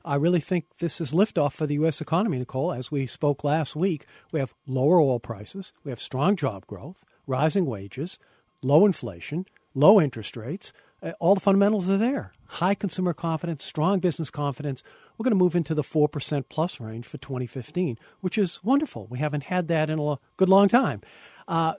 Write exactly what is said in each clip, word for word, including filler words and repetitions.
I really think this is liftoff for the U S economy, Nicole. As we spoke last week, we have lower oil prices, we have strong job growth, rising wages, low inflation, low interest rates. Uh, all the fundamentals are there. High consumer confidence, strong business confidence. We're going to move into the four percent plus range for twenty fifteen, which is wonderful. We haven't had that in a good long time. Uh,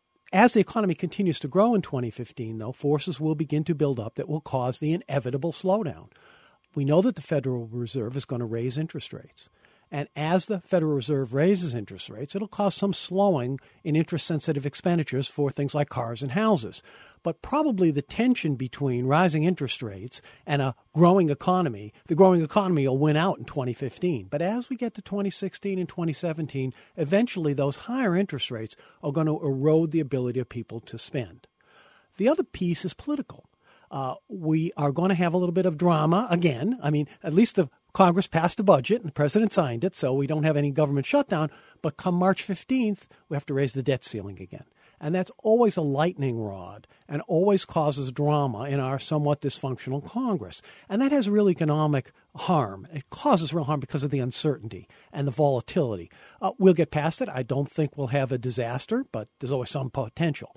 as the economy continues to grow in twenty fifteen, though, forces will begin to build up that will cause the inevitable slowdown. We know that the Federal Reserve is going to raise interest rates. And as the Federal Reserve raises interest rates, it'll cause some slowing in interest-sensitive expenditures for things like cars and houses. But probably the tension between rising interest rates and a growing economy, the growing economy will win out in twenty fifteen. But as we get to twenty sixteen and twenty seventeen, eventually those higher interest rates are going to erode the ability of people to spend. The other piece is political. Uh, we are going to have a little bit of drama again. I mean, at least the Congress passed a budget and the president signed it, so we don't have any government shutdown. But come March fifteenth, we have to raise the debt ceiling again. And that's always a lightning rod and always causes drama in our somewhat dysfunctional Congress. And that has real economic harm. It causes real harm because of the uncertainty and the volatility. Uh, we'll get past it. I don't think we'll have a disaster, but there's always some potential.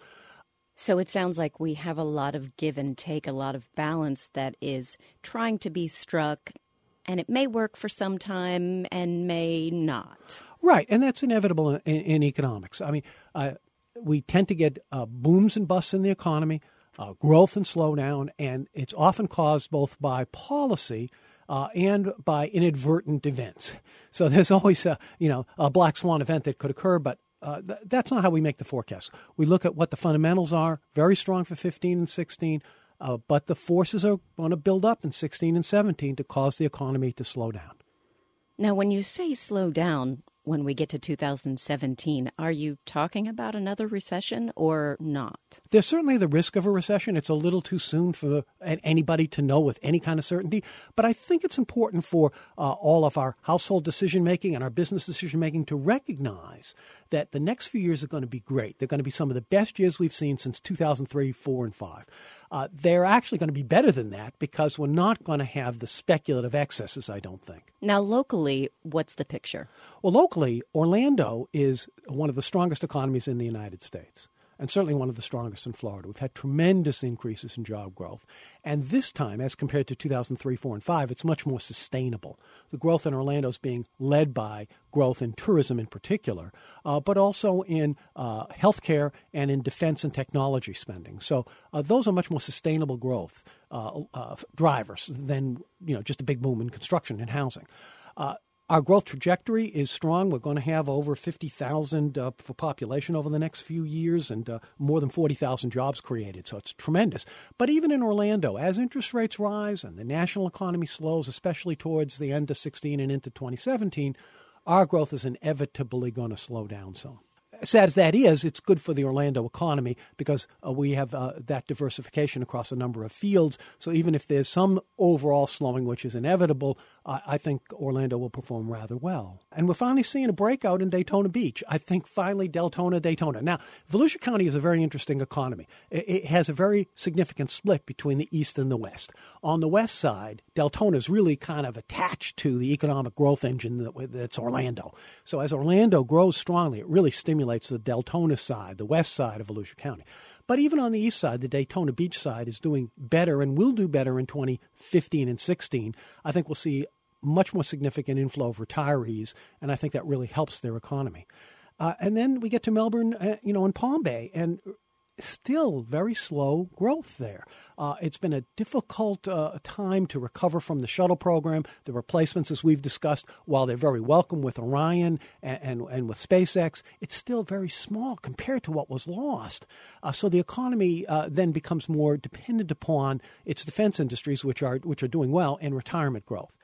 So it sounds like we have a lot of give and take, a lot of balance that is trying to be struck, and it may work for some time and may not. Right, and that's inevitable in, in, in economics. I mean, uh, we tend to get uh, booms and busts in the economy, uh, growth and slowdown, and it's often caused both by policy uh, and by inadvertent events. So there's always a, you know, a black swan event that could occur, but Uh, th- that's not how we make the forecast. We look at what the fundamentals are, very strong for fifteen and sixteen, uh, but the forces are going to build up in sixteen and seventeen to cause the economy to slow down. Now, when you say slow down, when we get to two thousand seventeen, are you talking about another recession or not? There's certainly the risk of a recession. It's a little too soon for anybody to know with any kind of certainty. But I think it's important for uh, all of our household decision-making and our business decision-making to recognize that the next few years are going to be great. They're going to be some of the best years we've seen since two thousand three, four, and five. Uh, they're actually going to be better than that because we're not going to have the speculative excesses, I don't think. Now, locally, what's the picture? Well, locally, Orlando is one of the strongest economies in the United States, and certainly one of the strongest in Florida. We've had tremendous increases in job growth. And this time, as compared to two thousand three, four, and five, it's much more sustainable. The growth in Orlando is being led by growth in tourism in particular, uh, but also in uh, healthcare and in defense and technology spending. So uh, those are much more sustainable growth uh, uh, drivers than, you know, just a big boom in construction and housing. Uh, Our growth trajectory is strong. We're going to have over fifty thousand uh, for population over the next few years and uh, more than forty thousand jobs created. So it's tremendous. But even in Orlando, as interest rates rise and the national economy slows, especially towards the end of sixteen and into twenty seventeen, our growth is inevitably going to slow down some. Sad as that is, it's good for the Orlando economy because uh, we have uh, that diversification across a number of fields. So even if there's some overall slowing, which is inevitable, uh, I think Orlando will perform rather well. And we're finally seeing a breakout in Daytona Beach. I think finally Deltona, Daytona. Now, Volusia County is a very interesting economy. It, it has a very significant split between the east and the west. On the west side, Deltona is really kind of attached to the economic growth engine that, that's Orlando. So as Orlando grows strongly, it really stimulates the Deltona side, the west side of Volusia County. But even on the east side, the Daytona Beach side is doing better and will do better in twenty fifteen and sixteen. I think we'll see much more significant inflow of retirees, and I think that really helps their economy. Uh, and then we get to Melbourne, uh, you know, and Palm Bay, and still very slow growth there. Uh, it's been a difficult uh, time to recover from the shuttle program. The replacements, as we've discussed, while they're very welcome with Orion and, and, and with SpaceX, it's still very small compared to what was lost. Uh, so the economy uh, then becomes more dependent upon its defense industries, which are which are doing well, and retirement growth.